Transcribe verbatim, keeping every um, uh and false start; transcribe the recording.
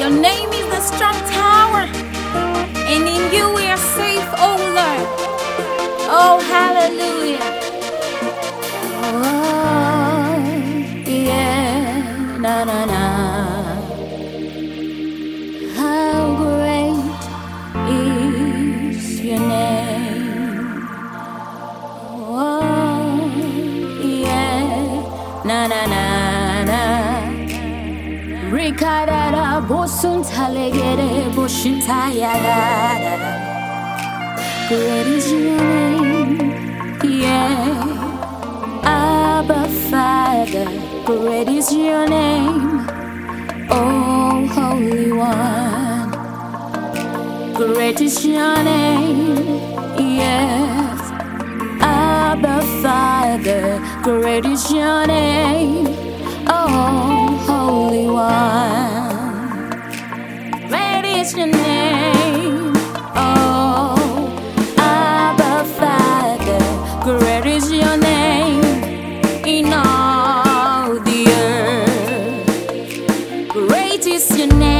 Your name is the strong tower, and in you we are safe, oh Lord. Oh, hallelujah. Oh, yeah, na na na. How great is your name? Oh, yeah, na na na na. Rikadada bosun talegere boshin tayada. Great is your name, yeah. Abba Father, great is your name, oh Holy One. Great is your name, yes. Abba Father, great is your name, oh Holy One. Great is your name, oh Abba Father, great is your name in all the earth. Great is your name.